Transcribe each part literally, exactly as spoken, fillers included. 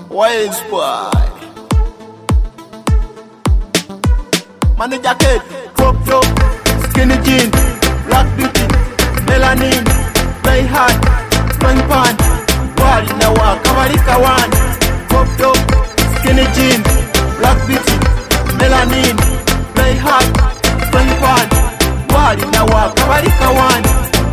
Wise boy. Money jacket, crop top, skinny jean, black beauty, melanin, play hard, strong pan, wali na waka walika one. Crop top, skinny jean, black beauty, melanin, play hard, strong pan, wali na waka walika one.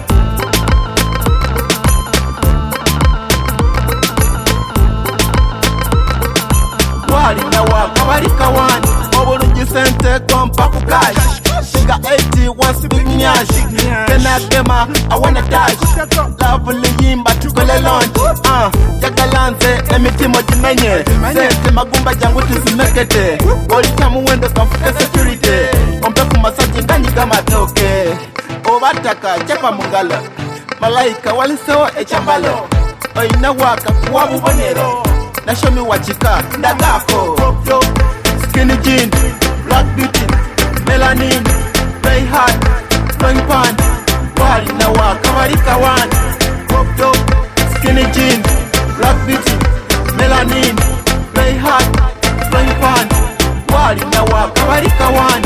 Wali na waka walika one. Obulungi sente kompa ku cash. Shiga eighty once big nyash. Kena dema I wanna dash. Lovely yimba tukole launch. Ah, jagalanze emitima jimenye. Sente magumba jangu tuzimekete. Oli tamu wende kafuke security. Ompe kumasaji ndani kama toke. Obataka chapa mungalo. Malaika walisewa echambalo. Oina waka kuwa bubonero. Na show me what you got, ndagako. Skinny jean, black beauty, melanin, play hard, strong pan, wali na waka walika one. Skinny jean, black beauty, melanin, play hard, strong pan, wali na waka walika one.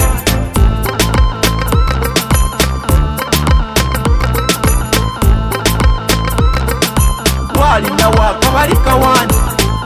Wali na waka walika one.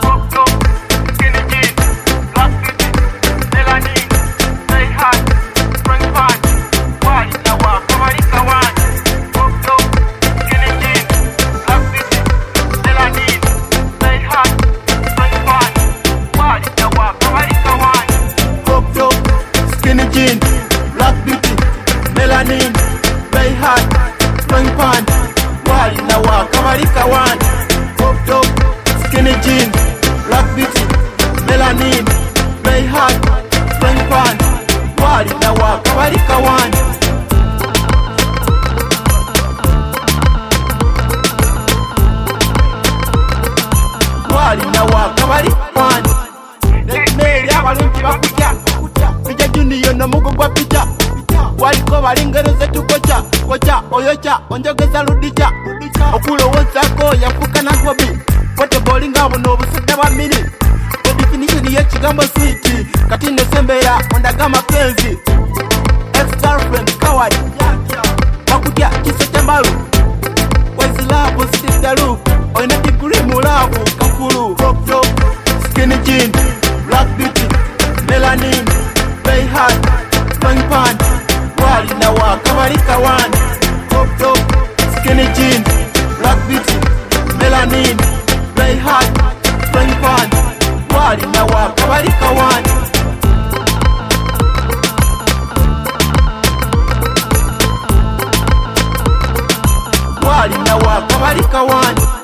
Skinny jean, black beauty, melanin, play hard, strong pan, wali na waka walika one. Skinny jean, black beauty, melanin, play hard, strong pan, wali na waka walika one. Wali na waka walika one. Meri abalungi bakutya Pija junior no mugo gwa pija Waliko balingereze tukocha Kocha oyocha onjogeza ludicha Okulo wonsako yafuka na hobi Wote bolinga buno busudde bwa mini The definition ye kigambo sweet Kati nesembera ondagama penzi Ex-girlfriend kawadi Bakutya kisete mbalu Wezi love stick the loop Oine degree mulavu kafulu Skinny jean, black beauty, melanin, play hard, strong pan, wali na waka walika one. Skinny jean, black beauty, melanin, play hard, strong pan, wali na waka walika one. Wali na waka walika one.